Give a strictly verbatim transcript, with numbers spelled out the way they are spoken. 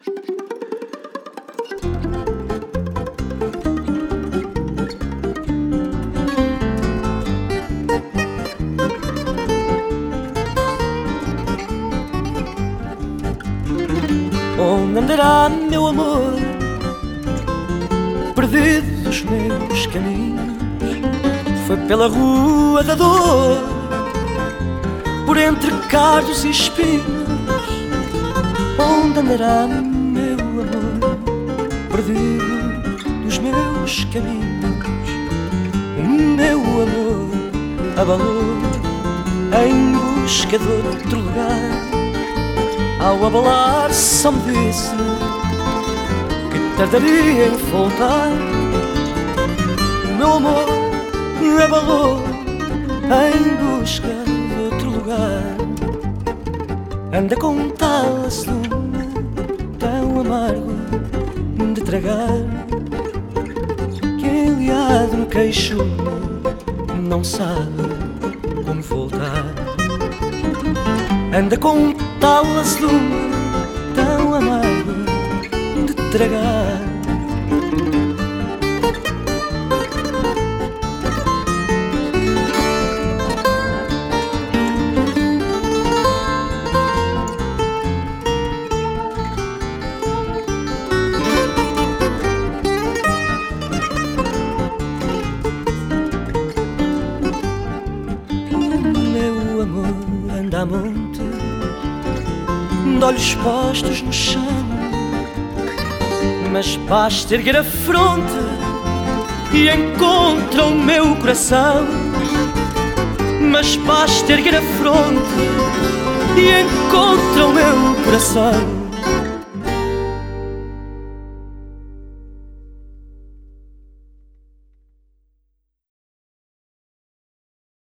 Onde andará meu amor, perdido dos meus caminhos? Foi pela rua da dor, por entre cardos e espinhos. Onde andará meu amor, perdido dos meus caminhos? O meu amor abalou em busca de outro lugar. Ao abalar só me disse que tardaria em voltar. O meu amor abalou em busca de outro lugar. Anda com um tal azedume tão amargo de tragar, que enliado no queixo não sabe como voltar. Anda com um tal azedume tão amargo de tragar. Meu amor anda a monte, de olhos postos no chão, mas basta erguer a fronte e encontra o meu coração. Mas basta erguer a fronte e encontra o meu coração.